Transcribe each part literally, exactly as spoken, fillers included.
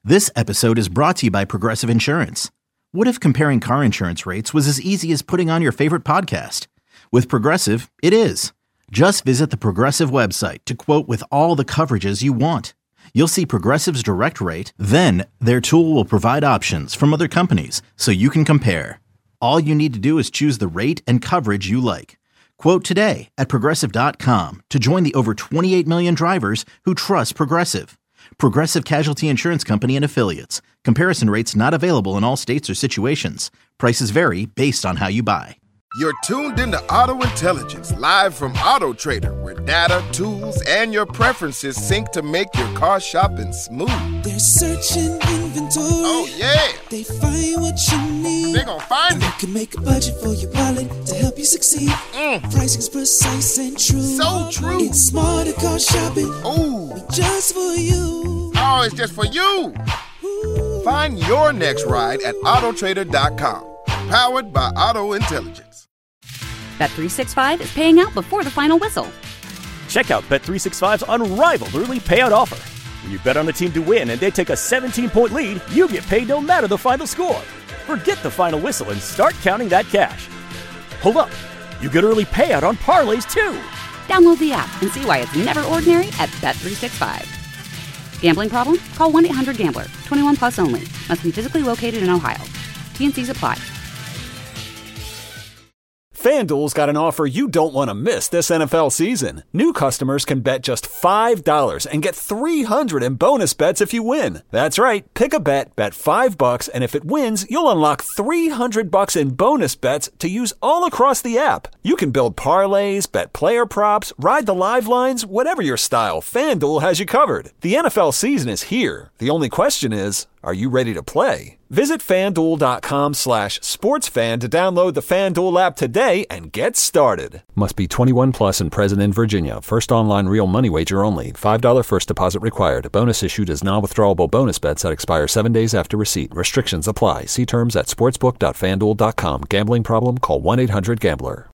This episode is brought to you by Progressive Insurance. What if comparing car insurance rates was as easy as putting on your favorite podcast? With Progressive, it is. Just visit the Progressive website to quote with all the coverages you want. You'll see Progressive's direct rate, then their tool will provide options from other companies so you can compare. All you need to do is choose the rate and coverage you like. Quote today at progressive dot com to join the over twenty-eight million drivers who trust Progressive. Progressive Casualty Insurance Company and Affiliates. Comparison rates not available in all states or situations. Prices vary based on how you buy. You're tuned into Auto Intelligence, live from Auto Trader, where data, tools, and your preferences sync to make your car shopping smooth. They're searching inventory. Oh, yeah. They find what you need. They're gonna find and it. They can make a budget for your wallet to help you succeed. Mm. Pricing's precise and true. So true. It's smarter car shopping. Ooh. Just for you. Oh, it's just for you. Ooh. Find your next ride at auto trader dot com. Powered by Auto Intelligence. Bet three sixty-five is paying out before the final whistle. Check out Bet three sixty-five's unrivaled early payout offer. When you bet on a team to win and they take a seventeen-point lead, you get paid no matter the final score. Forget the final whistle and start counting that cash. Hold up. You get early payout on parlays, too. Download the app and see why it's never ordinary at Bet three sixty-five. Gambling problem? Call one eight hundred gambler. twenty-one plus only. Must be physically located in Ohio. T N Cs apply. FanDuel's got an offer you don't want to miss this N F L season. New customers can bet just five dollars and get three hundred dollars in bonus bets if you win. That's right. Pick a bet, bet five bucks, and if it wins, you'll unlock three hundred bucks in bonus bets to use all across the app. You can build parlays, bet player props, ride the live lines, whatever your style, FanDuel has you covered. The N F L season is here. The only question is, are you ready to play? Visit FanDuel.com slash sportsfan to download the FanDuel app today and get started. Must be twenty-one plus and present in Virginia. First online real money wager only. five dollars first deposit required. Bonus issued as non-withdrawable bonus bets that expire seven days after receipt. Restrictions apply. See terms at sportsbook dot fan duel dot com. Gambling problem? Call one eight hundred gambler.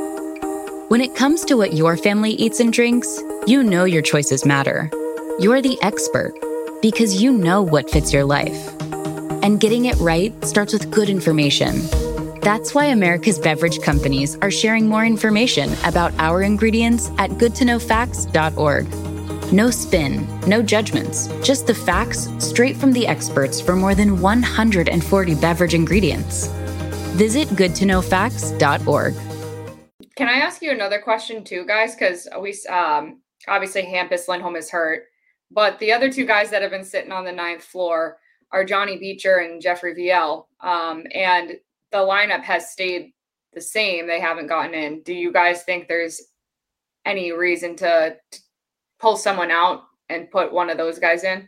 When it comes to what your family eats and drinks, you know your choices matter. You're the expert because you know what fits your life. And getting it right starts with good information. That's why America's beverage companies are sharing more information about our ingredients at good to know facts dot org. No spin, no judgments, just the facts straight from the experts for more than one hundred forty beverage ingredients. Visit good to know facts dot org. Can I ask you another question too, guys? Because we um, obviously Hampus Lindholm is hurt, but the other two guys that have been sitting on the ninth floor are Johnny Beecher and Jeffrey Viel. Um, and the lineup has stayed the same. They haven't gotten in. Do you guys think there's any reason to, to pull someone out and put one of those guys in?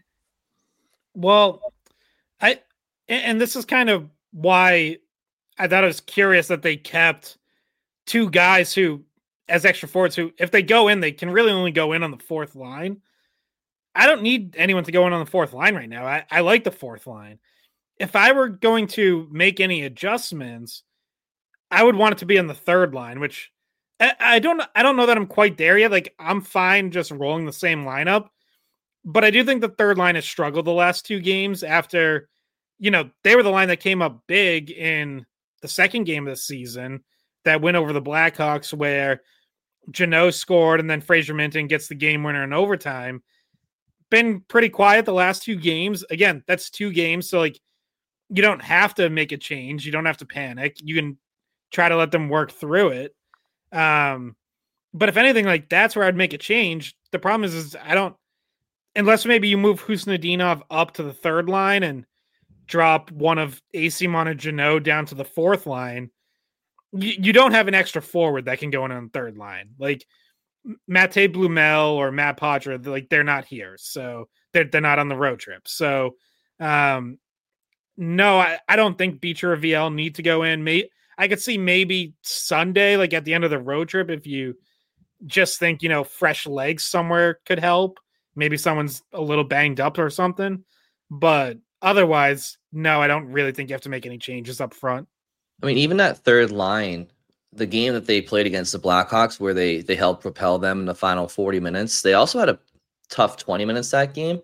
Well, I, and this is kind of why I thought it was curious that they kept two guys who, as extra forwards, who, if they go in, they can really only go in on the fourth line. I don't need anyone to go in on the fourth line right now. I, I like the fourth line. If I were going to make any adjustments, I would want it to be on the third line, which I, I don't I don't know that I'm quite there yet. Like, I'm fine just rolling the same lineup, but I do think the third line has struggled the last two games after, you know, they were the line that came up big in the second game of the season that went over the Blackhawks, where Jeannot scored and then Fraser Minton gets the game winner in overtime. Been pretty quiet the last two games. Again, that's two games. So like, you don't have to make a change. You don't have to panic. You can try to let them work through it. Um, but if anything, like, that's where I'd make a change. The problem is, is I don't, unless maybe you move Husnudinov up to the third line and drop one of Asimon and Jeannot down to the fourth line. You, you don't have an extra forward that can go in on the third line. Like, Mate Blumel or Matt Poitras, like, they're not here. So they're, they're not on the road trip. So um, no, I, I don't think Beecher or V L need to go in. May, I could see maybe Sunday, like at the end of the road trip, if you just think, you know, fresh legs somewhere could help. Maybe someone's a little banged up or something. But otherwise, no, I don't really think you have to make any changes up front. I mean, even that third line, the game that they played against the Blackhawks, where they they helped propel them in the final forty minutes, they also had a tough twenty minutes that game.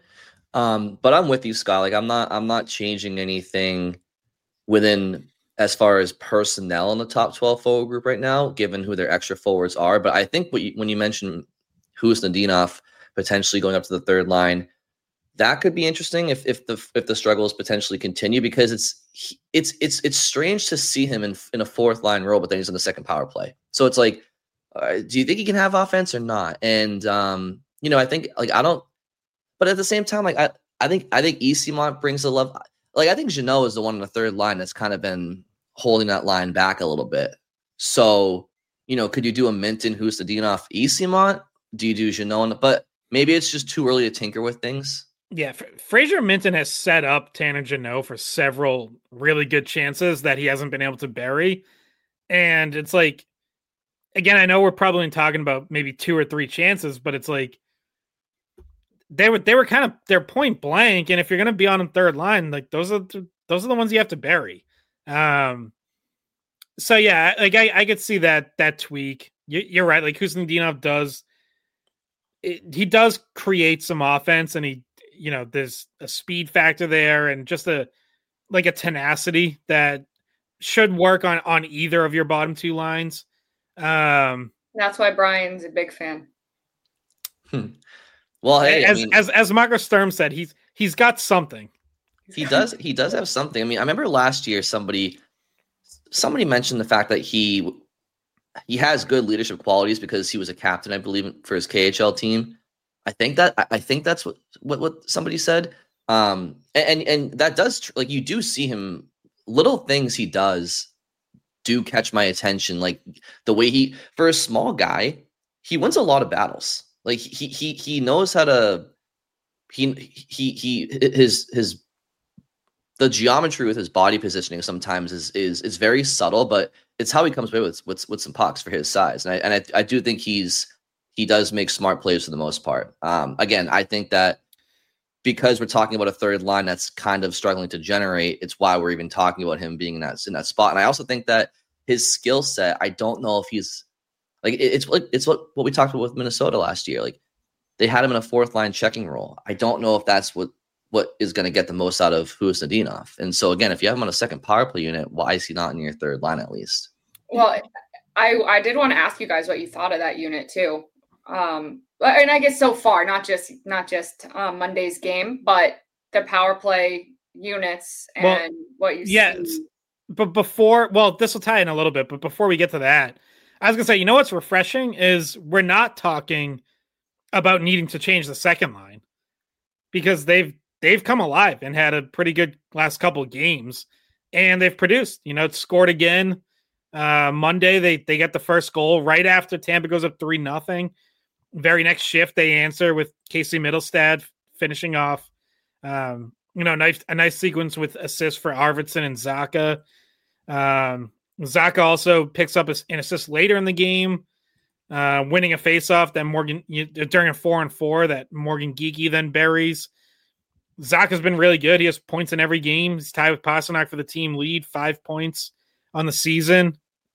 Um, but I'm with you, Scott. Like I'm not I'm not changing anything within as far as personnel in the top twelve forward group right now, given who their extra forwards are. But I think what you, when you mentioned Khusnutdinov potentially going up to the third line, that could be interesting if if the if the struggles potentially continue, because it's it's it's it's strange to see him in in a fourth line role, but then he's on the second power play. So it's like, uh, do you think he can have offense or not? And um, you know, I think like I don't, but at the same time, like I I think I think Eyssimont brings a love. Like I think Jeannot is the one on the third line that's kind of been holding that line back a little bit. So you know, could you do a Minton, Khusnutdinov, Eyssimont? Do you do Jeannot? But maybe it's just too early to tinker with things. Yeah, F- Fraser Minton has set up Tanner Jeannot for several really good chances that he hasn't been able to bury. And it's like, again, I know we're probably talking about maybe two or three chances, but it's like they were they were kind of they're point blank. And if you're going to be on a third line, like those are the, those are the ones you have to bury. Um, so yeah, like I, I could see that that tweak. You, you're right. Like Khusnutdinov does, it, he does create some offense, and he. You know, there's a speed factor there and just a like a tenacity that should work on on either of your bottom two lines. Um, That's why Brian's a big fan. Hmm. Well, hey, as I mean, as as Marco Sturm said, he's he's got something. He does. He does have something. I mean, I remember last year somebody somebody mentioned the fact that he he has good leadership qualities because he was a captain, I believe, for his K H L team. I think that I think that's what, what, what somebody said. Um, and, and that does like, you do see him, little things he does do catch my attention. Like the way he, for a small guy, he wins a lot of battles. Like he, he, he knows how to, he, he, he, his, his, the geometry with his body positioning sometimes is, is, is very subtle, but it's how he comes away with, with, with some pucks for his size. And I, and I, I do think he's, he does make smart plays for the most part. Um, again, I think that because we're talking about a third line that's kind of struggling to generate, it's why we're even talking about him being in that in that spot. And I also think that his skill set, I don't know if he's like it, it's like it's what what we talked about with Minnesota last year. Like they had him in a fourth line checking role. I don't know if that's what what is going to get the most out of Khusnutdinov. And so again, if you have him on a second power play unit, why is he not in your third line at least? Well, I I did want to ask you guys what you thought of that unit too. Um, and I guess so far, not just not just um, Monday's game, but the power play units and well, what you yeah, see. But before, well, this will tie in a little bit. But before we get to that, I was gonna say, you know what's refreshing is we're not talking about needing to change the second line because they've they've come alive and had a pretty good last couple of games, and they've produced. You know, it's scored again. Uh, Monday they they get the first goal right after Tampa goes up three nothing. Very next shift, they answer with Casey Middlestad finishing off. Um, you know, nice a nice sequence with assists for Arvidsson and Zacha. Um, Zacha also picks up an assist later in the game, uh, winning a faceoff that Morgan you, during a four and four that Morgan Geekie then buries. Zacha's been really good. He has points in every game. He's tied with Pasternak for the team lead, five points on the season.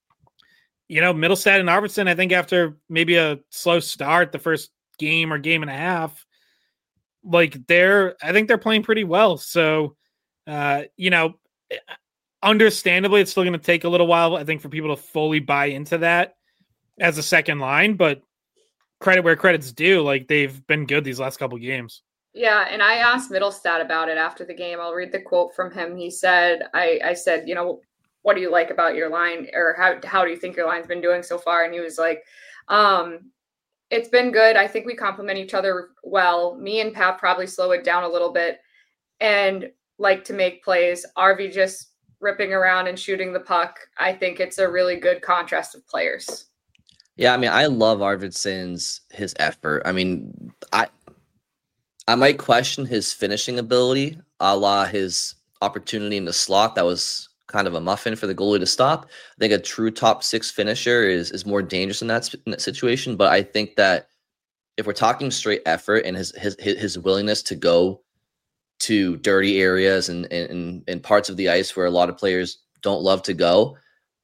You know, Middlestad and Arvidsson, I think after maybe a slow start, the first game or game and a half, like they're, I think they're playing pretty well. So, uh, you know, understandably, it's still going to take a little while, I think, for people to fully buy into that as a second line, but credit where credit's due. Like they've been good these last couple games. Yeah, and I asked Middlestad about it after the game. I'll read the quote from him. He said, I, I said, you know, what do you like about your line, or how how do you think your line's been doing so far? And he was like, um, it's been good. I think we complement each other well. Me and Pat probably slow it down a little bit and like to make plays. R V just ripping around and shooting the puck. I think it's a really good contrast of players. Yeah, I mean, I love Arvidsson's his effort. I mean, I I might question his finishing ability, a la his opportunity in the slot. That was kind of a muffin for the goalie to stop. I think a true top six finisher is is more dangerous in that, in that situation. But I think that if we're talking straight effort and his his his willingness to go to dirty areas and and, and parts of the ice where a lot of players don't love to go,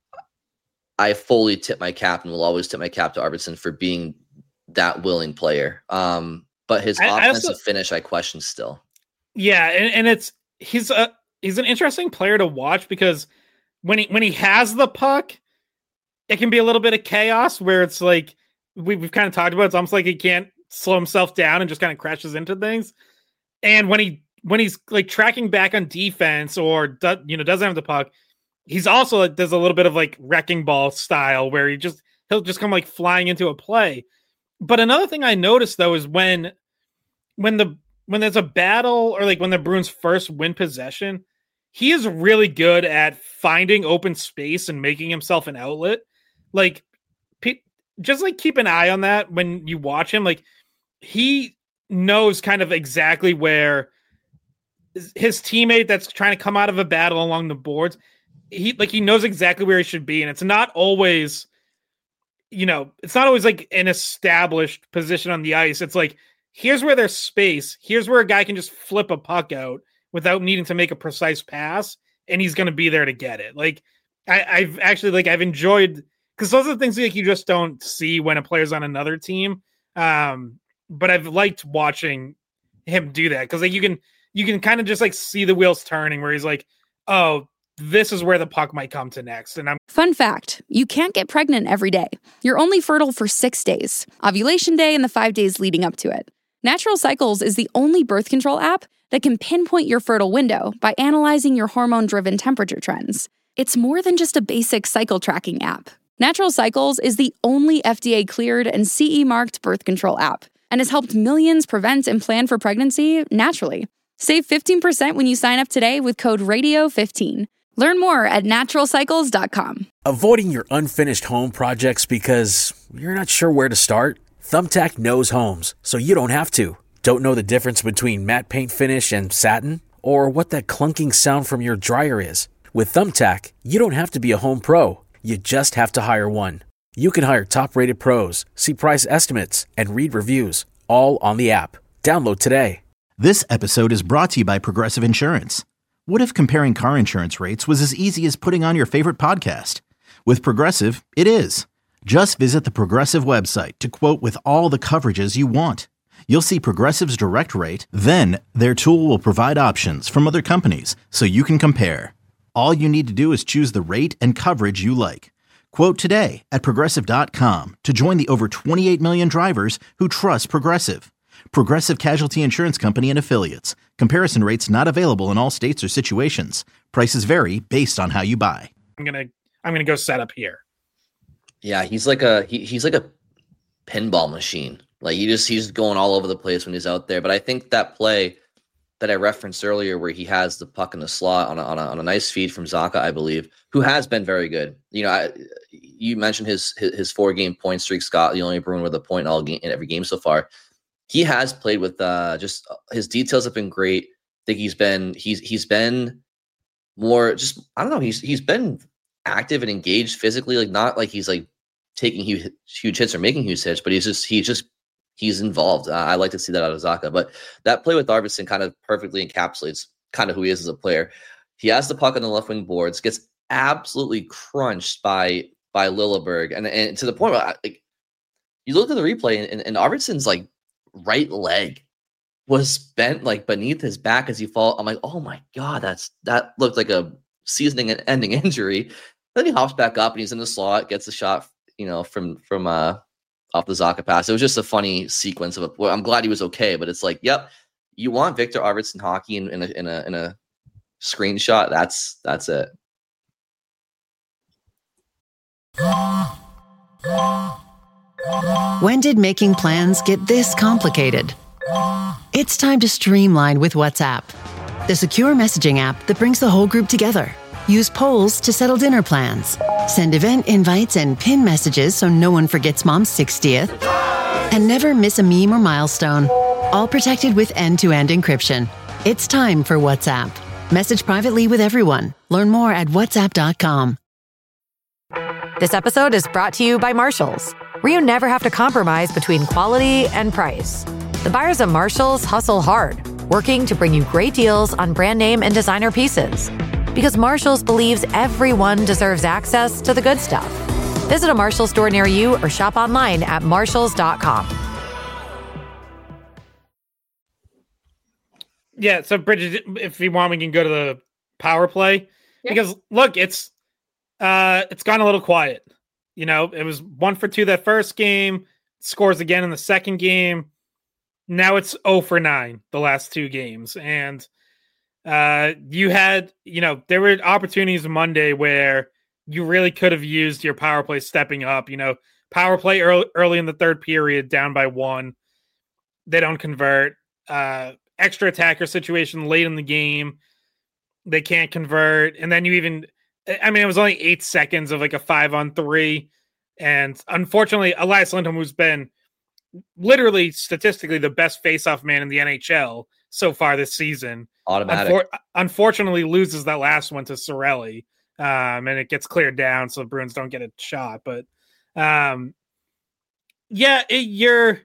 I fully tip my cap and will always tip my cap to Arvidsson for being that willing player. Um, but his I, offensive I also, finish, I question still. Yeah, and, and it's he's a he's an interesting player to watch because when he when he has the puck, it can be a little bit of chaos where it's like we, we've kind of talked about. It's almost like he can't slow himself down and just kind of crashes into things. And when he when he's like tracking back on defense or do, you know doesn't have the puck, he's also like does a little bit of like wrecking ball style where he just he'll just come like flying into a play. But another thing I noticed though is when when the when there's a battle or like when the Bruins first win possession, he is really good at finding open space and making himself an outlet. Like just like keep an eye on that when you watch him. Like he knows kind of exactly where his teammate that's trying to come out of a battle along the boards, he like he knows exactly where he should be. And it's not always, you know, it's not always like an established position on the ice. It's like, here's where there's space. Here's where a guy can just flip a puck out without needing to make a precise pass. And he's going to be there to get it. Like I, I've actually like, I've enjoyed, because those are the things like you just don't see when a player's on another team. Um, but I've liked watching him do that. Cause like you can, you can kind of just like see the wheels turning where he's like, oh, this is where the puck might come to next. And I'm Fun fact, you can't get pregnant every day. You're only fertile for six days, ovulation day and the five days leading up to it. Natural Cycles is the only birth control app that can pinpoint your fertile window by analyzing your hormone-driven temperature trends. It's more than just a basic cycle tracking app. Natural Cycles is the only F D A-cleared and C E-marked birth control app and has helped millions prevent and plan for pregnancy naturally. Save fifteen percent when you sign up today with code radio fifteen. Learn more at natural cycles dot com. Avoiding your unfinished home projects because you're not sure where to start? Thumbtack knows homes, so you don't have to. Don't know the difference between matte paint finish and satin? Or what that clunking sound from your dryer is? With Thumbtack, you don't have to be a home pro. You just have to hire one. You can hire top-rated pros, see price estimates, and read reviews, all on the app. Download today. This episode is brought to you by Progressive Insurance. What if comparing car insurance rates was as easy as putting on your favorite podcast? With Progressive, it is. Just visit the Progressive website to quote with all the coverages you want. You'll see Progressive's direct rate, then their tool will provide options from other companies so you can compare. All you need to do is choose the rate and coverage you like. Quote today at progressive dot com to join the over twenty-eight million drivers who trust Progressive. Progressive Casualty Insurance Company and Affiliates. Comparison rates not available in all states or situations. Prices vary based on how you buy. I'm going to I'm going to go set up here. Yeah, he's like a he, he's like a pinball machine. Like he just he's going all over the place when he's out there. But I think that play that I referenced earlier, where he has the puck in the slot on a, on a, on a nice feed from Zacha, I believe, who has been very good. You know, I, you mentioned his, his his four game point streak, Scott, the only Bruin with a point in all game in every game so far. He has played with uh, just his details have been great. I think he's been he's he's been more just I don't know he's he's been active and engaged physically, like not like he's like taking huge, huge hits or making huge hits, but he's just he's just he's involved. Uh, I like to see that out of Zacha. But that play with Arvidsson kind of perfectly encapsulates kind of who he is as a player. He has the puck on the left wing boards, gets absolutely crunched by by Lilleberg, and and to the point where like you look at the replay and, and Arvidsson's like right leg was bent like beneath his back as he fall. I'm like, oh my god, that's that looked like a seasoning and ending injury. Then he hops back up and he's in the slot, gets the shot, you know, from from uh off the Zacha pass. It was just a funny sequence of a. Well, I'm glad he was okay, but it's like, yep, you want Victor Arvidsson hockey in, in a in a in a screenshot. That's that's it. When did making plans get this complicated? It's time to streamline with WhatsApp, the secure messaging app that brings the whole group together. Use polls to settle dinner plans. Send event invites and pin messages so no one forgets Mom's sixtieth. And never miss a meme or milestone. All protected with end-to-end encryption. It's time for WhatsApp. Message privately with everyone. Learn more at whatsapp dot com. This episode is brought to you by Marshalls, where you never have to compromise between quality and price. The buyers at Marshalls hustle hard, working to bring you great deals on brand name and designer pieces. Because Marshalls believes everyone deserves access to the good stuff. Visit a Marshalls store near you or shop online at marshalls dot com. Yeah, so Bridget, if you want, we can go to the power play yeah. because look, it's uh, it's gone a little quiet. You know, it was one for two that first game, scores again in the second game. Now it's zero for nine the last two games, and uh, you had, you know, there were opportunities Monday where you really could have used your power play stepping up. You know, power play early, early in the third period, down by one, they don't convert. Uh, extra attacker situation late in the game, they can't convert. And then you even, I mean, it was only eight seconds of like a five on three. And unfortunately, Elias Lindholm, who's been literally statistically the best faceoff man in the N H L so far this season, automatic. Unfor- unfortunately loses that last one to Cirelli. Um, and it gets cleared down so the Bruins don't get a shot. But um, yeah, it, you're,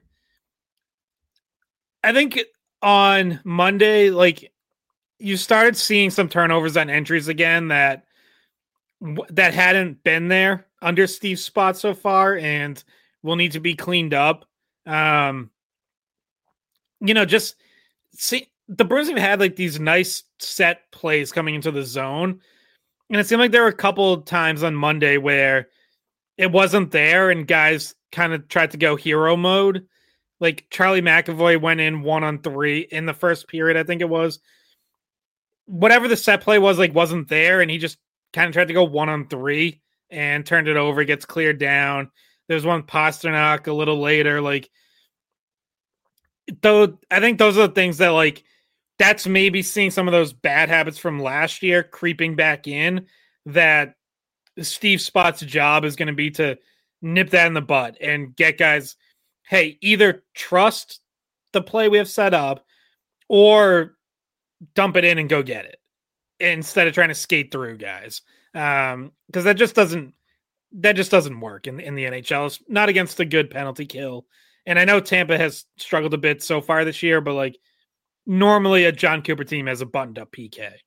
I think on Monday, like you started seeing some turnovers on entries again that that hadn't been there under Steve Spott so far, and will need to be cleaned up. Um, you know, just see the Bruins have had like these nice set plays coming into the zone, and it seemed like there were a couple of times on Monday where it wasn't there, and guys kind of tried to go hero mode. Like Charlie McAvoy went in one on three in the first period, I think it was. Whatever the set play was, like, wasn't there, and he just kind of tried to go one on three and turned it over, gets cleared down. There's one Pasternak a little later. Like, though, I think those are the things that, like, that's maybe seeing some of those bad habits from last year creeping back in, that Steve Spott's job is going to be to nip that in the bud and get guys, hey, either trust the play we have set up or dump it in and go get it instead of trying to skate through guys. Um, because that just doesn't that just doesn't work in, in the N H L. It's not against a good penalty kill. And I know Tampa has struggled a bit so far this year, but like normally a John Cooper team has a buttoned up P K.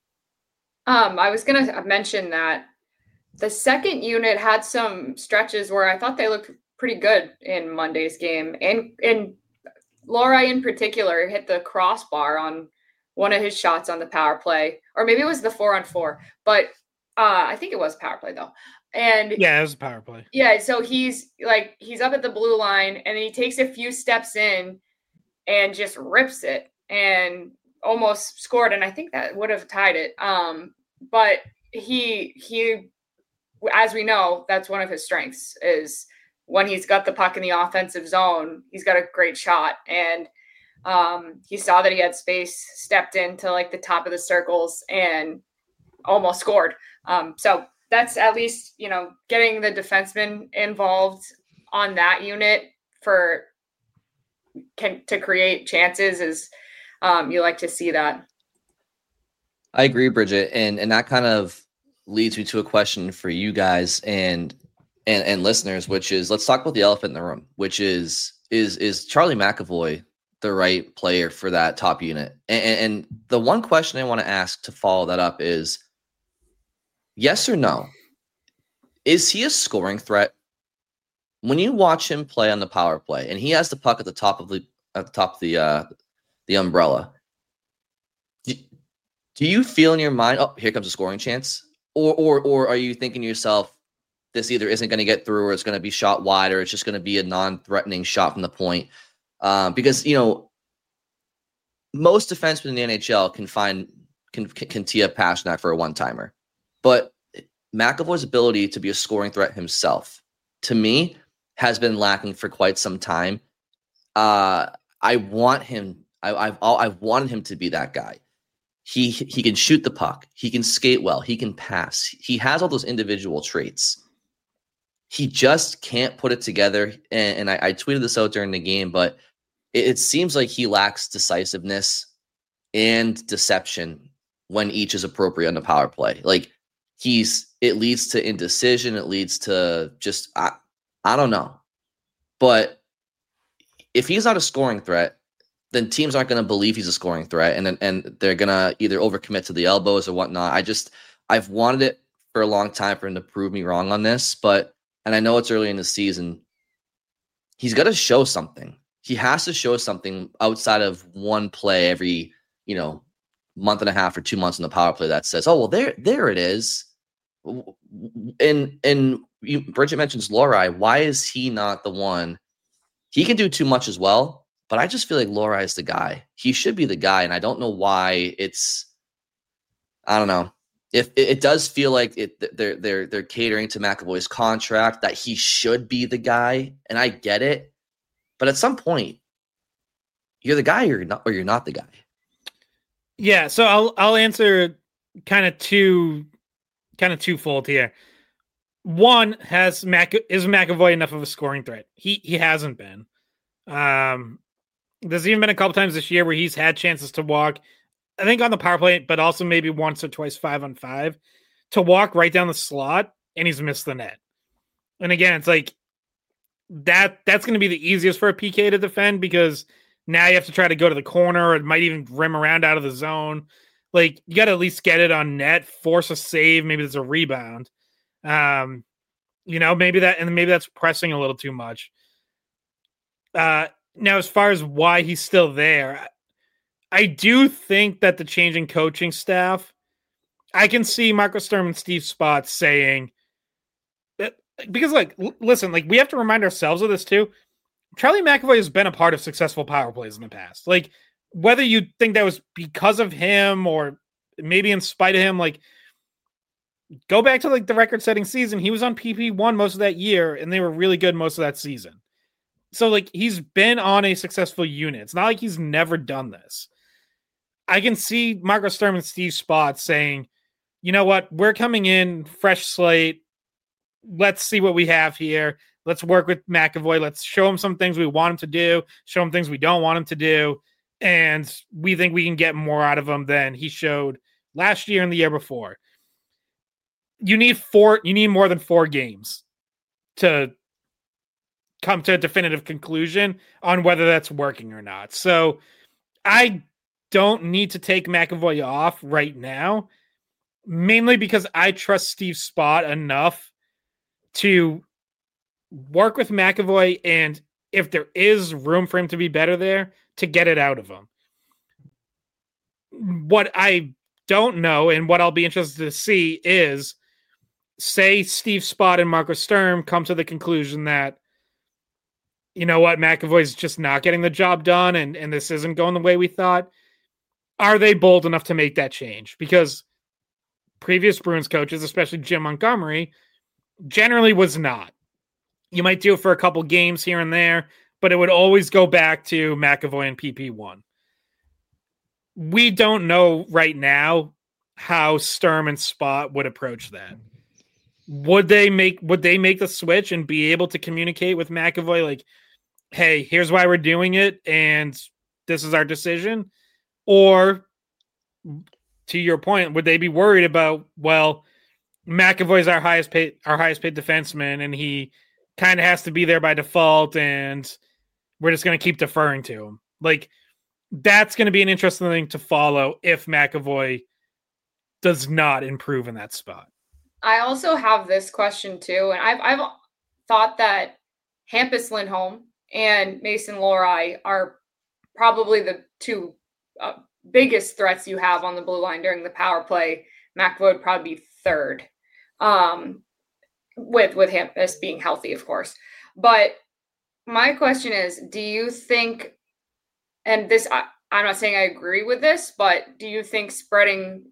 Um, I was gonna mention that the second unit had some stretches where I thought they looked pretty good in Monday's game. And and Laura in particular hit the crossbar on one of his shots on the power play, or maybe it was the four on four, but uh, I think it was power play though. And yeah, it was a power play. Yeah. So he's like, he's up at the blue line and he takes a few steps in and just rips it and almost scored. And I think that would have tied it. Um, but he, he, as we know, that's one of his strengths is when he's got the puck in the offensive zone, he's got a great shot. And um, he saw that he had space, stepped into like the top of the circles and almost scored. Um, so that's at least, you know, getting the defenseman involved on that unit for can to create chances is um, you like to see that. I agree, Bridget. And, and that kind of leads me to a question for you guys and, and, and listeners, which is, let's talk about the elephant in the room, which is, is, is Charlie McAvoy the right player for that top unit? And, and the one question I want to ask to follow that up is yes or no. Is he a scoring threat? When you watch him play on the power play and he has the puck at the top of the, at the top of the, uh, the umbrella, do, do you feel in your mind, oh, here comes a scoring chance? Or, or, or are you thinking to yourself, this either isn't going to get through or it's going to be shot wide or it's just going to be a non-threatening shot from the point? Um, because, you know, most defensemen in the N H L can find, can, can tee up Pasternak for a one-timer. But McAvoy's ability to be a scoring threat himself, to me, has been lacking for quite some time. Uh, I want him, I, I've, I've wanted him to be that guy. He, he can shoot the puck. He can skate well. He can pass. He has all those individual traits. He just can't put it together. And, and I, I tweeted this out during the game, but it, it seems like he lacks decisiveness and deception when each is appropriate on the power play. Like he's, it leads to indecision. It leads to just, I, I don't know. But if he's not a scoring threat, then teams aren't going to believe he's a scoring threat. And then, and they're going to either overcommit to the elbows or whatnot. I just, I've wanted it for a long time for him to prove me wrong on this, but, and I know it's early in the season, he's got to show something. He has to show something outside of one play every, you know, month and a half or two months in the power play that says, oh, well, there, there it is. And, and you, Bridget mentions Lohrei. Why is he not the one? He can do too much as well, but I just feel like Lohrei is the guy. He should be the guy. And I don't know why it's, I don't know. If it, it does feel like it, they're, they're, they're catering to McAvoy's contract that he should be the guy. And I get it, but at some point you're the guy or you're not, or you're not the guy. Yeah. So I'll, I'll answer kind of two, kind of twofold here. One, has Mac is McAvoy enough of a scoring threat? He he hasn't been. Um, there's even been a couple times this year where he's had chances to walk, I think on the power play, but also maybe once or twice five on five to walk right down the slot, and he's missed the net. And again, it's like that. That's going to be the easiest for a P K to defend because now you have to try to go to the corner, or it might even rim around out of the zone. Like you got to at least get it on net, force a save. Maybe there's a rebound. Um, you know, maybe that, and maybe that's pressing a little too much. Uh, now, as far as why he's still there, I do think that the changing coaching staff, I can see Marco Sturm and Steve Spott saying that, because, like, l- listen, like, we have to remind ourselves of this too. Charlie McAvoy has been a part of successful power plays in the past. Like, whether you think that was because of him or maybe in spite of him, like, go back to like the record-setting season. He was on P P one most of that year, and they were really good most of that season. So, like, he's been on a successful unit. It's not like he's never done this. I can see Marco Sturm and Steve Spott saying, you know what, we're coming in, fresh slate. Let's see what we have here. Let's work with McAvoy. Let's show him some things we want him to do, show him things we don't want him to do, and we think we can get more out of him than he showed last year and the year before. You need four, you need more than four games to come to a definitive conclusion on whether that's working or not. So I don't need to take McAvoy off right now, mainly because I trust Steve Spott enough to work with McAvoy, and if there is room for him to be better there, to get it out of him. What I don't know, and what I'll be interested to see is, say Steve Spott and Marco Sturm come to the conclusion that, you know what, McAvoy's just not getting the job done and, and this isn't going the way we thought. Are they bold enough to make that change? Because previous Bruins coaches, especially Jim Montgomery, generally was not. You might do it for a couple games here and there, but it would always go back to McAvoy and P P one. We don't know right now how Sturm and Spott would approach that. Would they make would they make the switch and be able to communicate with McAvoy like, hey, here's why we're doing it, and this is our decision? Or, to your point, would they be worried about, well, McAvoy's our highest paid our highest paid defenseman, and he kind of has to be there by default, and we're just going to keep deferring to him? Like, that's going to be an interesting thing to follow if McAvoy does not improve in that spot. I also have this question too, and I've I've thought that Hampus Lindholm and Mason Lohrei are probably the two uh, biggest threats you have on the blue line during the power play. McAvoy would probably be third, um, with with Hampus being healthy, of course. But my question is, do you think, and this I, I'm not saying I agree with this, but do you think spreading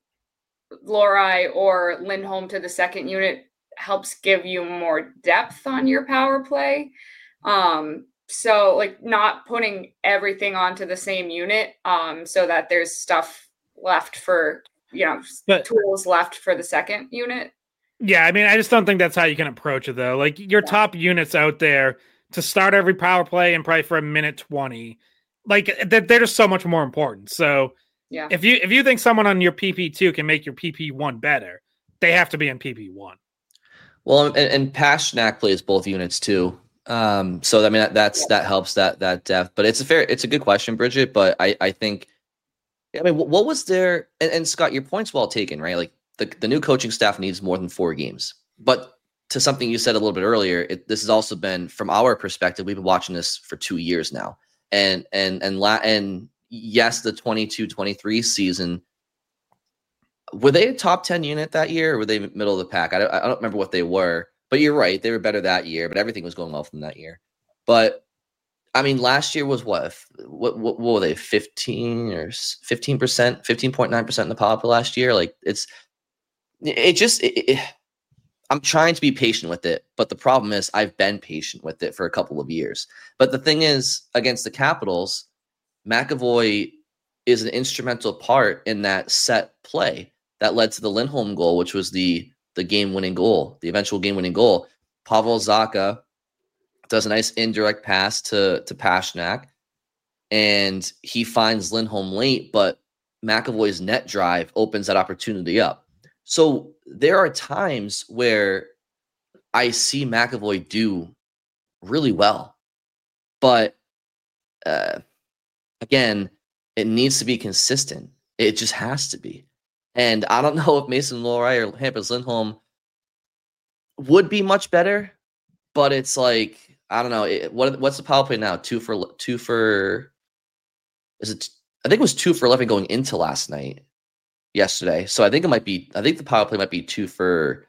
Lohrei or Lindholm to the second unit helps give you more depth on your power play? Um, so like not putting everything onto the same unit, um, so that there's stuff left for, you know, but, tools left for the second unit. Yeah. I mean, I just don't think that's how you can approach it though. Like your yeah. top units out there to start every power play and probably for a minute twenty, like they're just so much more important. So yeah, if you if you think someone on your P P two can make your P P one better, they have to be in P P one. Well, and, and Pastrnak plays both units too, um, so I mean that, that's that helps that that depth. But it's a fair, it's a good question, Bridget. But I I think, I mean, what, what was there? And, and Scott, your point's well taken, right? Like the the new coaching staff needs more than four games. But to something you said a little bit earlier, it, this has also been, from our perspective, we've been watching this for two years now, and and and la- and. yes, the twenty-two twenty-three season, were they a top ten unit that year, or were they middle of the pack? I don't, I don't remember what they were, but you're right. They were better that year, but everything was going well from that year. But I mean, last year was what? What, what, what were they? fifteen or fifteen percent, fifteen point nine percent in the power play last year. Like it's, it just, it, it, I'm trying to be patient with it. But the problem is I've been patient with it for a couple of years. But the thing is, against the Capitals, McAvoy is an instrumental part in that set play that led to the Lindholm goal, which was the, the game-winning goal, the eventual game-winning goal. Pavel Zacha does a nice indirect pass to, to Pastrnak, and he finds Lindholm late, but McAvoy's net drive opens that opportunity up. So there are times where I see McAvoy do really well, but uh, again, it needs to be consistent. It just has to be. And I don't know if Mason Lohrei or Hampus Lindholm would be much better, but it's like, I don't know. It, what what's the power play now? Two for two for. Is it? I think it was two for eleven going into last night, yesterday. So I think it might be. I think the power play might be two for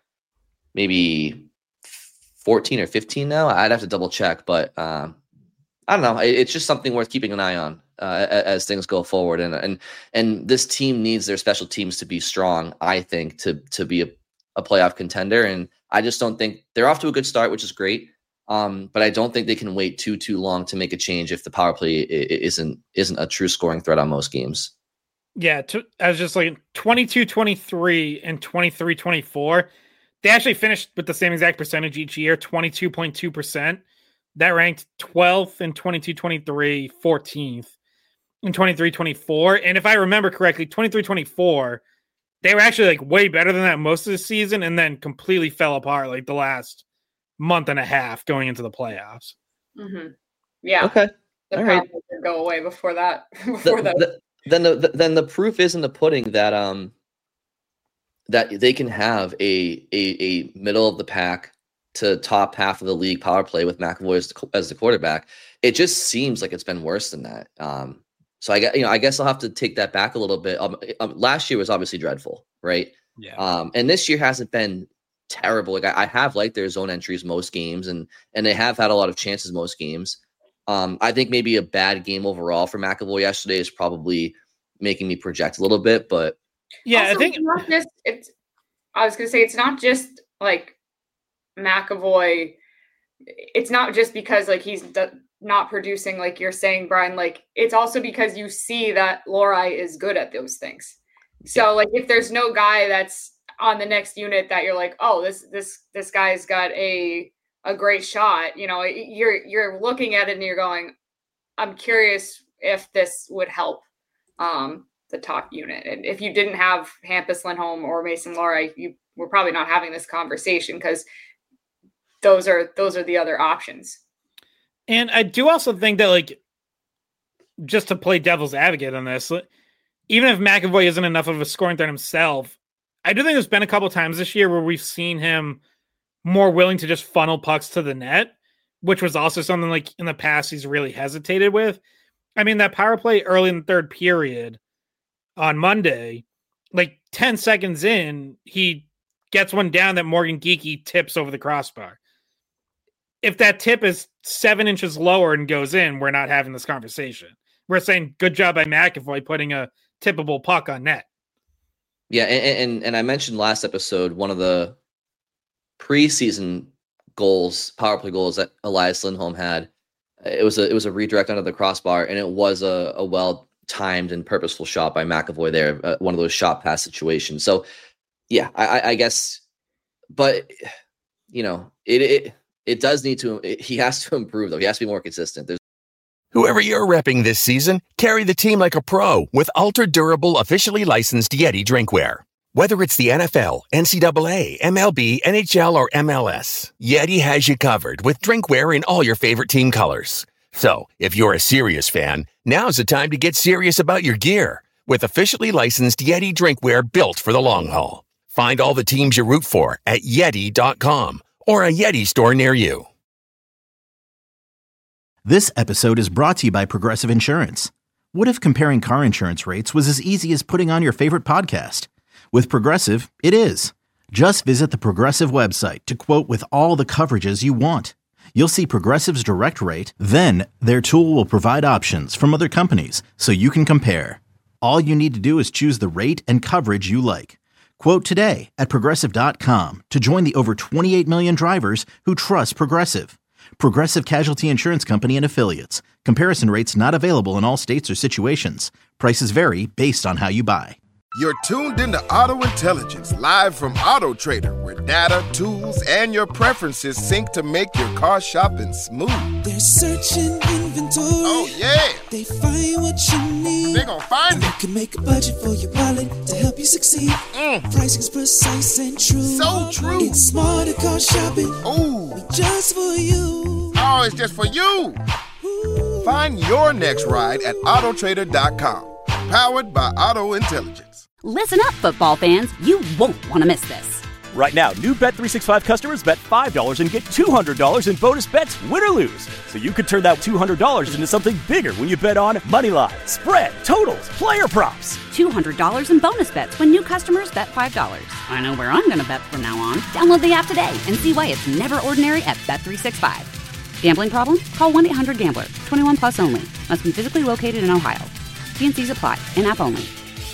maybe fourteen or fifteen now. I'd have to double check, but um, I don't know. It, it's just something worth keeping an eye on uh, as things go forward. And and and this team needs their special teams to be strong, I think, to to be a, a playoff contender. And I just don't think they're off to a good start, which is great. Um, but I don't think they can wait too too long to make a change if the power play isn't isn't a true scoring threat on most games. Yeah, to, I was just like twenty-two twenty-three and twenty-three twenty-four. They actually finished with the same exact percentage each year, twenty-two point two percent. That ranked twelfth in twenty-two twenty-three, fourteenth in twenty-three twenty-four. And if I remember correctly, twenty-three twenty-four, they were actually like way better than that most of the season, and then completely fell apart like the last month and a half going into the playoffs. Mm-hmm. Yeah. Okay. The All power right. would go away before that. Before The- that. the- then the, the then the proof is in the pudding that um that they can have a a, a middle of the pack to top half of the league power play with McAvoy as the, as the quarterback. It just seems like it's been worse than that. Um, so I guess you know I guess I'll have to take that back a little bit. Um, um, last year was obviously dreadful, right? Yeah. Um, and this year hasn't been terrible. Like I, I have liked their zone entries most games, and and they have had a lot of chances most games. Um, I think maybe a bad game overall for McAvoy yesterday is probably making me project a little bit, but yeah, Also, I think it's not just it's. I was gonna say it's not just like McAvoy. It's not just because like he's d- not producing, like you're saying, Brian. Like it's also because you see that Lohrei is good at those things. So like if there's no guy that's on the next unit that you're like, oh, this this this guy's got a a great shot, you know, you're you're looking at it and you're going, I'm curious if this would help um, the top unit. And if you didn't have Hampus Lindholm or Mason Lohrei, you were probably not having this conversation because those are those are the other options. And I do also think that, like, just to play devil's advocate on this, even if McAvoy isn't enough of a scoring threat himself, I do think there's been a couple times this year where we've seen him more willing to just funnel pucks to the net, which was also something like in the past he's really hesitated with. I mean, that power play early in the third period on Monday, like ten seconds in, he gets one down that Morgan Geekie tips over the crossbar. If that tip is seven inches lower and goes in, we're not having this conversation. We're saying good job by McAvoy putting a tippable puck on net. yeah, and, and and I mentioned last episode one of the preseason goals, power play goals that Elias Lindholm had. It was a it was a redirect under the crossbar, and it was a, a well timed and purposeful shot by McAvoy there, uh, one of those shot pass situations. So, yeah, I, I guess, but you know, it it it does need to. It, he has to improve though. He has to be more consistent. There's Whoever you're repping this season, carry the team like a pro with ultra-durable, officially licensed Yeti drinkware. Whether it's the N F L, N C double A, M L B, N H L, or M L S, Yeti has you covered with drinkware in all your favorite team colors. So, if you're a serious fan, now's the time to get serious about your gear with officially licensed Yeti drinkware built for the long haul. Find all the teams you root for at Yeti dot com or a Yeti store near you. This episode is brought to you by Progressive Insurance. What if comparing car insurance rates was as easy as putting on your favorite podcast? With Progressive, it is. Just visit the Progressive website to quote with all the coverages you want. You'll see Progressive's direct rate, then their tool will provide options from other companies so you can compare. All you need to do is choose the rate and coverage you like. Quote today at Progressive dot com to join the over twenty-eight million drivers who trust Progressive. Progressive Casualty Insurance Company and Affiliates. Comparison rates not available in all states or situations. Prices vary based on how you buy. You're tuned into Auto Intelligence, live from Auto Trader, where data, tools, and your preferences sync to make your car shopping smooth. They're searching inventory. Oh, yeah. They find what you need. They gon' find and it. You can make a budget for your wallet to help you succeed. Mm. Pricing's precise and true. So true. It's smarter car shopping. Ooh. Just for you. Oh, it's just for you. Ooh. Find your next ride at Auto Trader dot com. Powered by Auto Intelligence. Listen up, football fans. You won't want to miss this. Right now, new Bet three sixty-five customers bet five dollars and get two hundred dollars in bonus bets, win or lose. So you could turn that two hundred dollars into something bigger when you bet on moneyline, spread, totals, player props. two hundred dollars in bonus bets when new customers bet five dollars. I know where I'm going to bet from now on. Download the app today and see why it's never ordinary at Bet three sixty-five. Gambling problem? Call one eight hundred gambler. twenty-one plus only. Must be physically located in Ohio. T and C's apply. In-app only.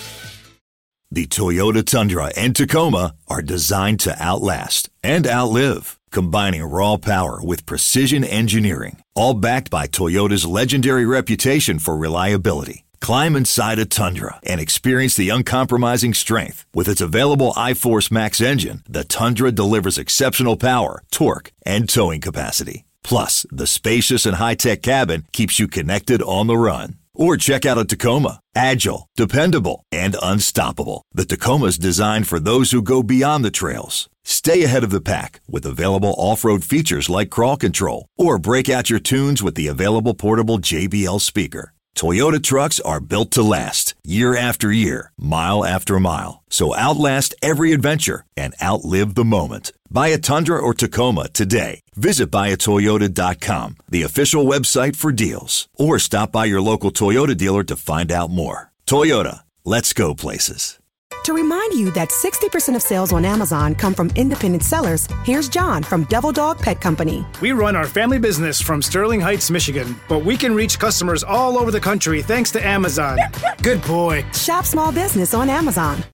The Toyota Tundra and Tacoma are designed to outlast and outlive, combining raw power with precision engineering, all backed by Toyota's legendary reputation for reliability. Climb inside a Tundra and experience the uncompromising strength. With its available iForce Max engine, the Tundra delivers exceptional power, torque, and towing capacity. Plus, the spacious and high-tech cabin keeps you connected on the run. Or check out a Tacoma. Agile, dependable, and unstoppable. The Tacoma's designed for those who go beyond the trails. Stay ahead of the pack with available off-road features like crawl control. Or break out your tunes with the available portable J B L speaker. Toyota trucks are built to last, year after year, mile after mile. So outlast every adventure and outlive the moment. Buy a Tundra or Tacoma today. Visit buy a toyota dot com, the official website for deals. Or stop by your local Toyota dealer to find out more. Toyota, let's go places. To remind you that sixty percent of sales on Amazon come from independent sellers, here's John from Devil Dog Pet Company. We run our family business from Sterling Heights, Michigan, but we can reach customers all over the country thanks to Amazon. Good boy. Shop small business on Amazon.